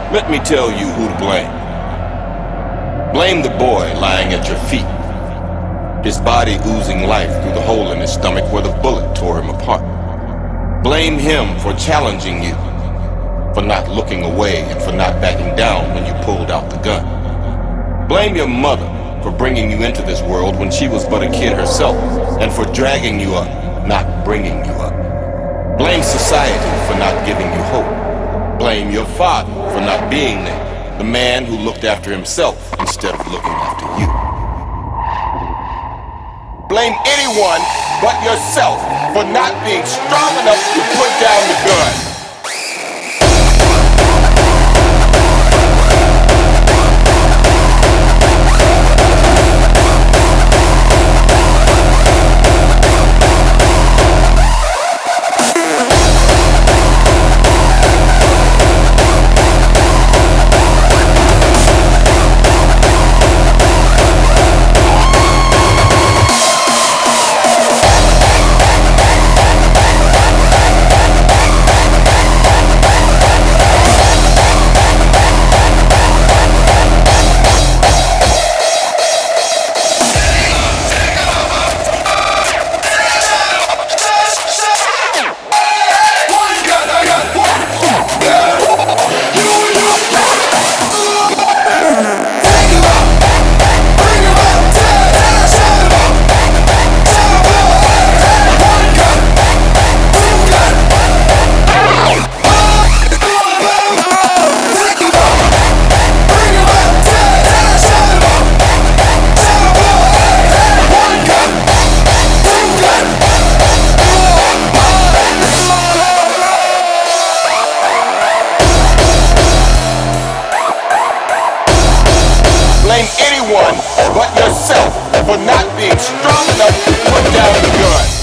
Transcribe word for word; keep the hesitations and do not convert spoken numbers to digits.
Let me tell you who to blame. Blame the boy lying at your feet, his body oozing life through the hole in his stomach where the bullet tore him apart. Blame him for challenging you, for not looking away and for not backing down when you pulled out the gun. Blame your mother for bringing you into this world when she was but a kid herself and for dragging you up, not bringing you up. Blame society for not giving you hope. Blame your father for not being there, the man who looked after himself instead of looking after you. Blame anyone but yourself for not being strong enough to put down the gun. Blame anyone but yourself for not being strong enough to put down the gun.